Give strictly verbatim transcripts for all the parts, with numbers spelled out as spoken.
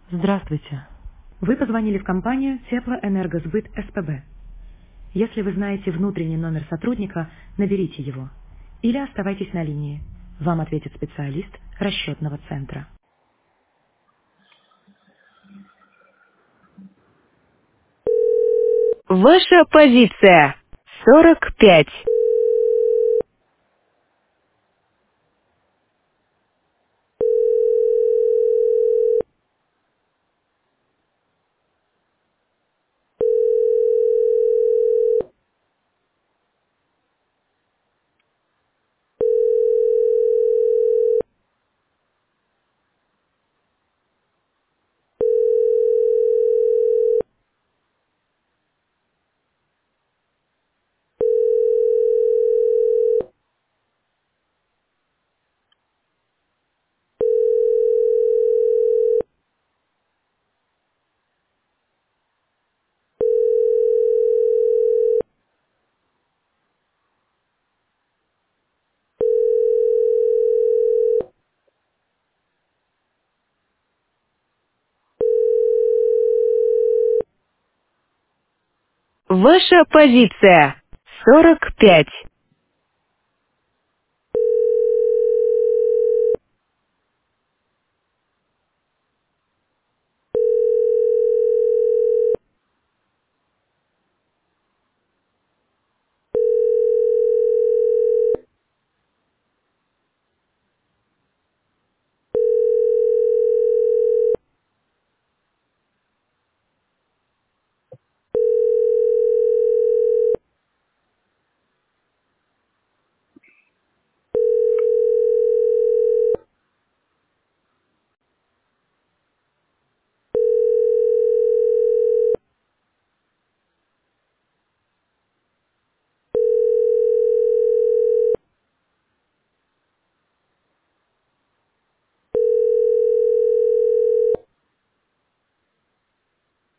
Здравствуйте. Вы позвонили в компанию Теплоэнергосбыт СПБ. Если вы знаете внутренний номер сотрудника, наберите его. Или оставайтесь на линии. Вам ответит специалист расчетного центра. Ваша позиция. сорок пять. Ваша позиция. сорок пять.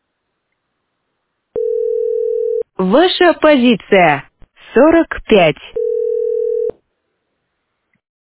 Ваша позиция. сорок пять.